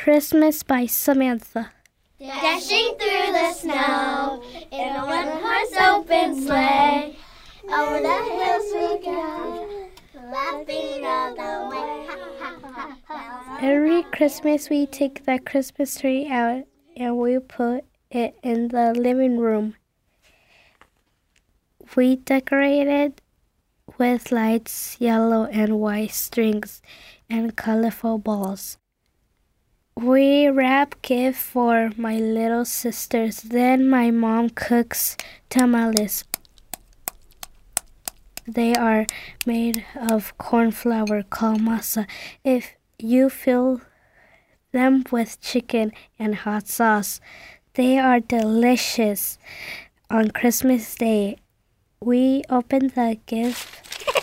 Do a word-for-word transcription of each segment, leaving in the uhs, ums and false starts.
Christmas by Samantha. Dashing through the snow in a one-horse open sleigh, over the hills we go, laughing all the way. Ha, ha, ha, ha. Every Christmas we take the Christmas tree out and we put it in the living room. We decorate it with lights, yellow and white strings, and colorful balls. We wrap gifts for my little sisters. Then my mom cooks tamales. They are made of corn flour called masa. If you fill them with chicken and hot sauce, they are delicious. On Christmas Day, we open the gift.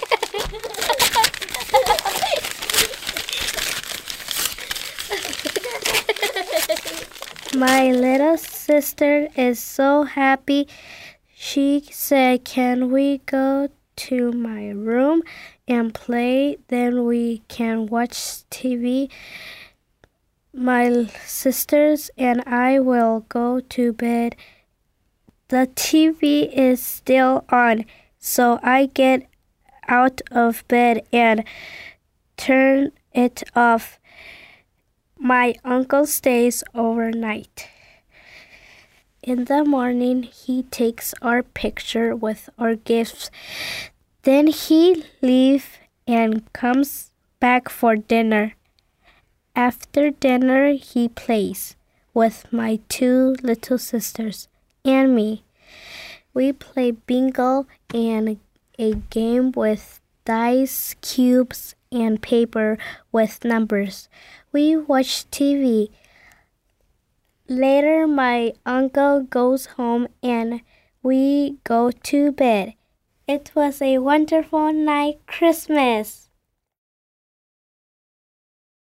My little sister is so happy. She said, "Can we go to my room and play? Then we can watch T V." My sisters and I will go to bed. The T V is still on, so I get out of bed and turn it off. My uncle stays overnight. In the morning, he takes our picture with our gifts. Then he leaves and comes back for dinner. After dinner, he plays with my two little sisters and me. We play bingo and a game with dice, cubes, and paper with numbers. We watch T V. Later, my uncle goes home and we go to bed. It was a wonderful night Christmas.